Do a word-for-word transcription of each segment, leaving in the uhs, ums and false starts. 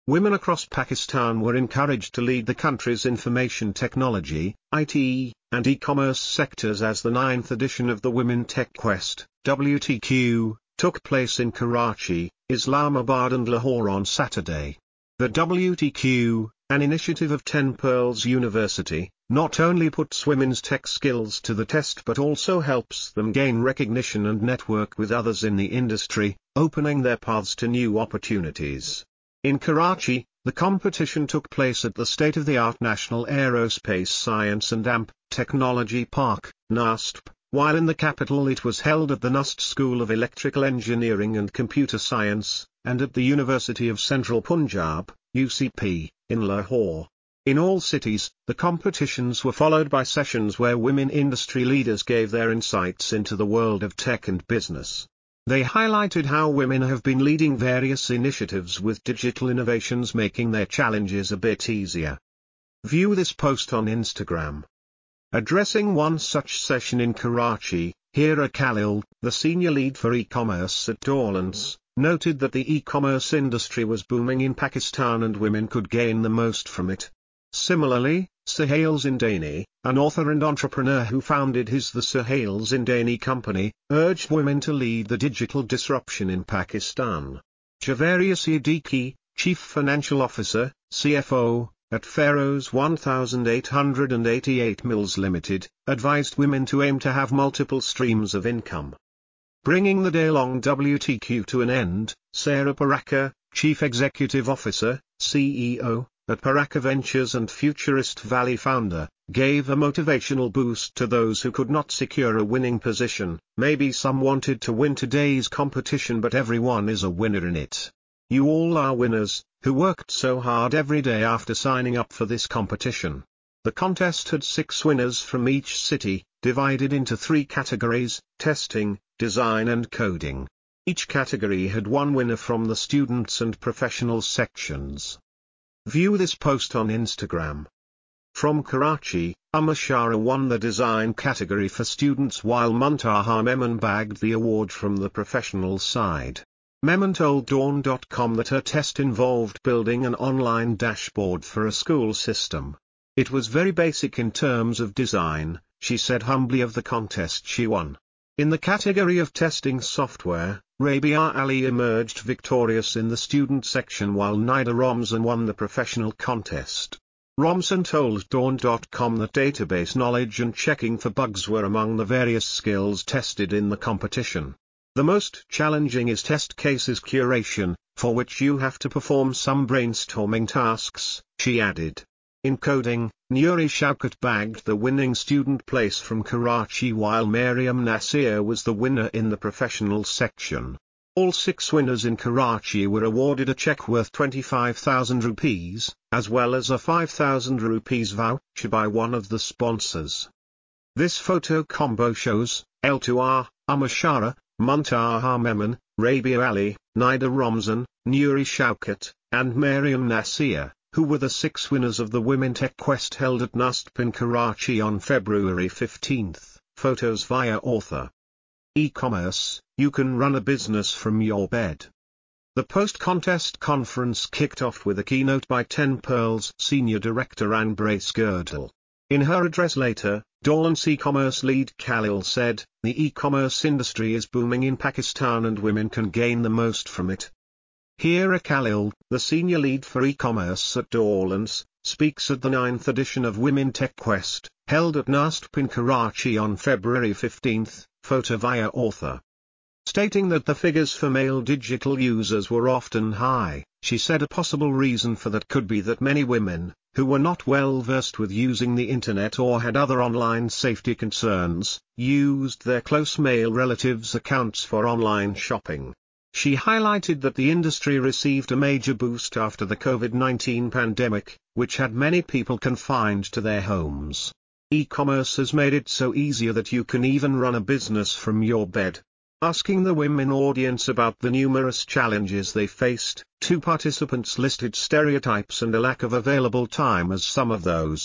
women across Pakistan were encouraged to lead the country's information technology, I T, and e-commerce sectors as the ninth edition of the Women Tech Quest, W T Q, took place in Karachi, Islamabad and Lahore on Saturday. The W T Q, an initiative of Ten Pearls University, not only puts women's tech skills to the test but also helps them gain recognition and network with others in the industry, opening their paths to new opportunities. In Karachi, the competition took place at the state-of-the-art National Aerospace Science and A M P Technology Park, N A S P, while in the capital it was held at the N U S T School of Electrical Engineering and Computer Science, and at the University of Central Punjab, U C P, in Lahore. In all cities, the competitions were followed by sessions where women industry leaders gave their insights into the world of tech and business. They highlighted how women have been leading various initiatives with digital innovations, making their challenges a bit easier. View this post on Instagram. Addressing one such session in Karachi, Hira Khalil, the senior lead for e-commerce at Dawlance, noted that the e-commerce industry was booming in Pakistan and women could gain the most from it. Similarly, Suhail Zindani, an author and entrepreneur who founded his The Suhail Zindani Company, urged women to lead the digital disruption in Pakistan. Javaria Siddiqui, Chief Financial Officer, C F O, at Pharaoh's eighteen eighty-eight Mills Limited, advised women to aim to have multiple streams of income. Bringing the day-long W T Q to an end, Sarah Paraka, Chief Executive Officer, C E O, at Paraka Ventures and Futurist Valley founder, gave a motivational boost to those who could not secure a winning position. Maybe some wanted to win today's competition, but everyone is a winner in it. You all are winners, who worked so hard every day after signing up for this competition. The contest had six winners from each city, divided into three categories: testing, design and coding. Each category had one winner from the students and professionals sections. View this post on Instagram. From Karachi, Amashara won the design category for students while Muntaha Memon bagged the award from the professional side. Memon told Dawn dot com that her test involved building an online dashboard for a school system. It was very basic in terms of design, she said humbly of the contest she won. In the category of testing software, Rabia Ali emerged victorious in the student section while Nida Romzan won the professional contest. Romzan told Dawn dot com that database knowledge and checking for bugs were among the various skills tested in the competition. The most challenging is test cases curation, for which you have to perform some brainstorming tasks, she added. In coding, Nuri Shaukat bagged the winning student place from Karachi while Mariam Nasir was the winner in the professional section. All six winners in Karachi were awarded a cheque worth twenty-five thousand rupees, as well as a five thousand rupees voucher by one of the sponsors. This photo combo shows L two R, Amashara, Muntaha Memon, Rabia Ali, Nida Romzan, Nuri Shaukat, and Mariam Nasir, who were the six winners of the Women Tech Quest held at N A S P in Karachi on February fifteenth, photos via author. E-commerce, you can run a business from your bed. The post-contest conference kicked off with a keynote by Ten Pearls Senior Director Anne Brace Girdle. In her address later, Dawlance e-commerce lead Khalil said, "The e-commerce industry is booming in Pakistan and women can gain the most from it." Hira Khalil, the senior lead for e-commerce at Dawlance, speaks at the ninth edition of Women Tech Quest, held at N A S P in Karachi on February fifteenth, photo via author. Stating that the figures for male digital users were often high, she said a possible reason for that could be that many women, who were not well versed with using the internet or had other online safety concerns, used their close male relatives' accounts for online shopping. She highlighted that the industry received a major boost after the COVID nineteen pandemic, which had many people confined to their homes. E-commerce has made it so easier that you can even run a business from your bed. Asking the women audience about the numerous challenges they faced, two participants listed stereotypes and a lack of available time as some of those.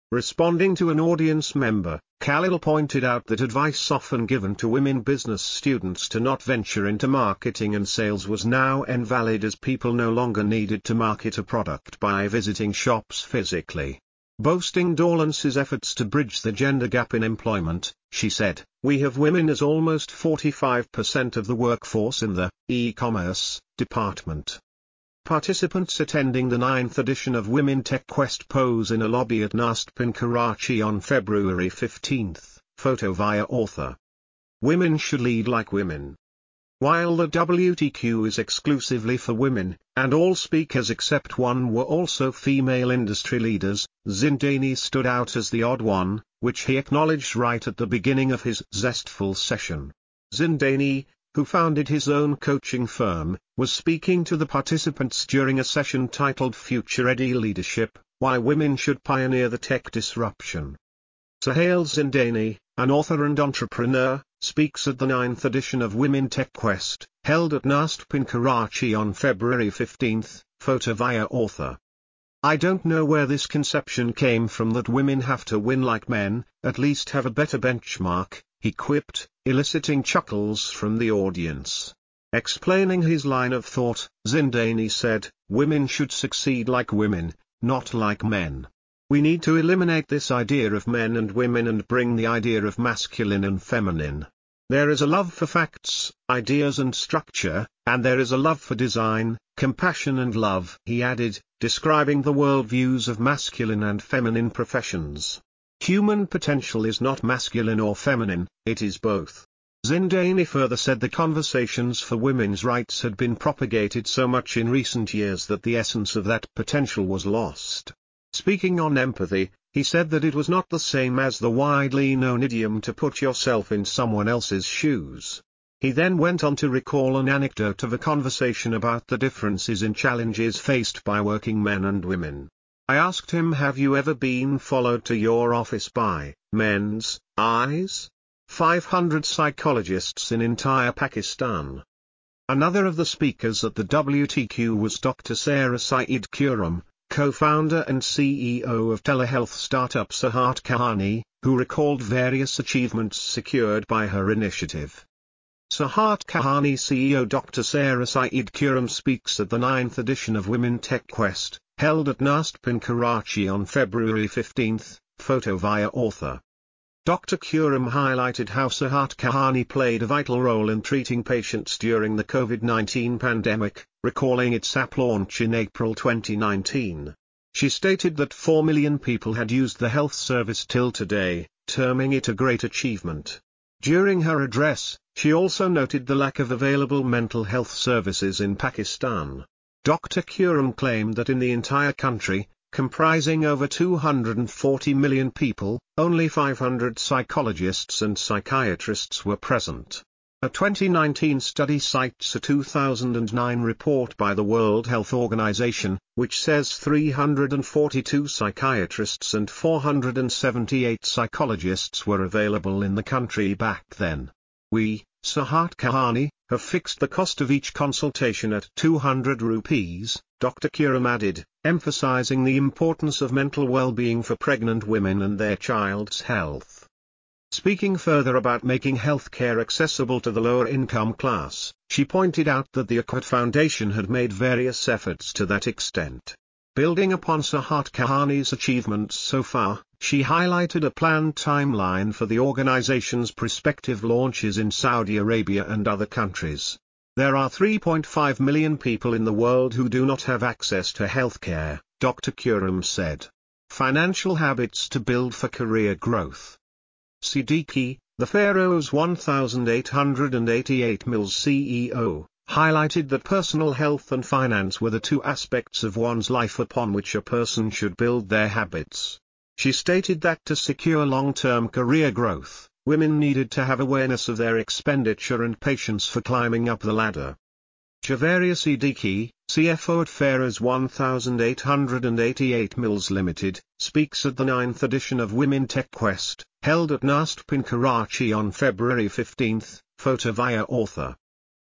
Responding to an audience member, Khalil pointed out that advice often given to women business students to not venture into marketing and sales was now invalid as people no longer needed to market a product by visiting shops physically. Boasting Dorlance's efforts to bridge the gender gap in employment, she said, "We have women as almost forty-five percent of the workforce in the e-commerce department." Participants attending the ninth edition of Women Tech Quest pose in a lobby at NASP in Karachi on February fifteenth, photo via author. Women should lead like women. While the W T Q is exclusively for women, and all speakers except one were also female industry leaders, Zindani stood out as the odd one, which he acknowledged right at the beginning of his zestful session. Zindani, who founded his own coaching firm, was speaking to the participants during a session titled Future Ready Leadership, Why Women Should Pioneer the Tech Disruption. Sohail Zindani, an author and entrepreneur, speaks at the ninth edition of Women Tech Quest, held at NASP in Karachi on February fifteenth, photo via author. "I don't know where this conception came from that women have to win like men, at least have a better benchmark," he quipped, eliciting chuckles from the audience. Explaining his line of thought, Zindani said, "Women should succeed like women, not like men. We need to eliminate this idea of men and women and bring the idea of masculine and feminine. There is a love for facts, ideas and structure, and there is a love for design, compassion and love," he added, describing the worldviews of masculine and feminine professions. "Human potential is not masculine or feminine, it is both." Zindani further said the conversations for women's rights had been propagated so much in recent years that the essence of that potential was lost. Speaking on empathy, he said that it was not the same as the widely known idiom to put yourself in someone else's shoes. He then went on to recall an anecdote of a conversation about the differences in challenges faced by working men and women. I asked him, "Have you ever been followed to your office by men's eyes?" five hundred psychologists in entire Pakistan. Another of the speakers at the W T Q was Doctor Sarah Saeed Khurram, co-founder and C E O of telehealth startup Sahat Kahani, who recalled various achievements secured by her initiative. Sahat Kahani C E O Doctor Sarah Saeed Khurram speaks at the ninth edition of Women Tech Quest, held at NASP in Karachi on February fifteenth, photo via author. Doctor Khurram highlighted how Sahat Kahani played a vital role in treating patients during the COVID nineteen pandemic, recalling its app launch in April twenty nineteen. She stated that four million people had used the health service till today, terming it a great achievement. During her address, she also noted the lack of available mental health services in Pakistan. Doctor Khurram claimed that in the entire country, comprising over two hundred forty million people, only five hundred psychologists and psychiatrists were present. A twenty nineteen study cites a two thousand nine report by the World Health Organization, which says three hundred forty-two psychiatrists and four hundred seventy-eight psychologists were available in the country back then. We, Sahat Kahani, have fixed the cost of each consultation at two hundred rupees, Doctor Khurram added, emphasizing the importance of mental well-being for pregnant women and their child's health. Speaking further about making healthcare accessible to the lower income class, she pointed out that the Akwat Foundation had made various efforts to that extent. Building upon Sahat Kahani's achievements so far, she highlighted a planned timeline for the organization's prospective launches in Saudi Arabia and other countries. There are three point five million people in the world who do not have access to healthcare, Doctor Khurram said. Financial habits to build for career growth. Siddiqui, the Pharaoh's one thousand eight hundred eighty-eight Mills C E O, highlighted that personal health and finance were the two aspects of one's life upon which a person should build their habits. She stated that to secure long-term career growth, women needed to have awareness of their expenditure and patience for climbing up the ladder. Javaria Siddiqui, C F O at Pharaoh's one thousand eight hundred eighty-eight Mills Limited, speaks at the ninth edition of Women Tech Quest, held at NASP in Karachi on February fifteenth, photo via author.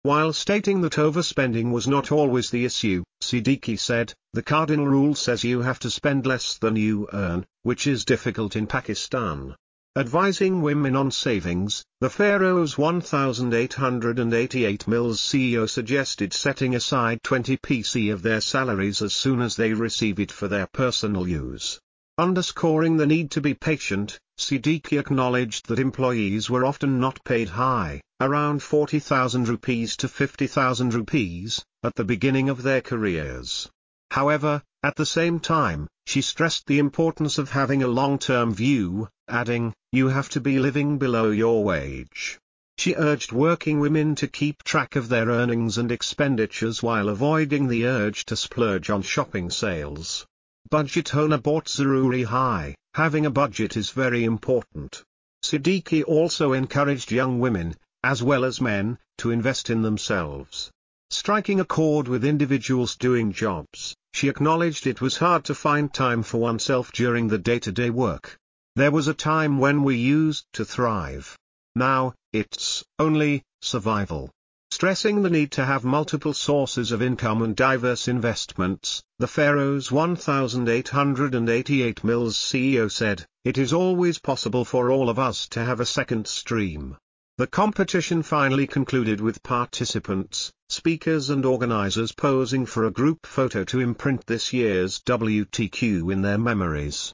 While stating that overspending was not always the issue, Siddiqui said, "The cardinal rule says you have to spend less than you earn, which is difficult in Pakistan." Advising women on savings, the Pharaoh's one thousand eight hundred eighty-eight Mills C E O suggested setting aside twenty percent of their salaries as soon as they receive it for their personal use. Underscoring the need to be patient, Siddiqui acknowledged that employees were often not paid high, around forty thousand rupees to fifty thousand rupees, at the beginning of their careers. However, at the same time, she stressed the importance of having a long-term view, adding, "You have to be living below your wage." She urged working women to keep track of their earnings and expenditures while avoiding the urge to splurge on shopping sales. Budget hona bahut zaruri hai, having a budget is very important. Siddiqui also encouraged young women, as well as men, to invest in themselves. Striking a chord with individuals doing jobs, she acknowledged it was hard to find time for oneself during the day-to-day work. "There was a time when we used to thrive. Now, it's only survival." Stressing the need to have multiple sources of income and diverse investments, the Pharaoh's one thousand eight hundred eighty-eight Mills C E O said, "It is always possible for all of us to have a second stream." The competition finally concluded with participants, speakers and organizers posing for a group photo to imprint this year's W T Q in their memories.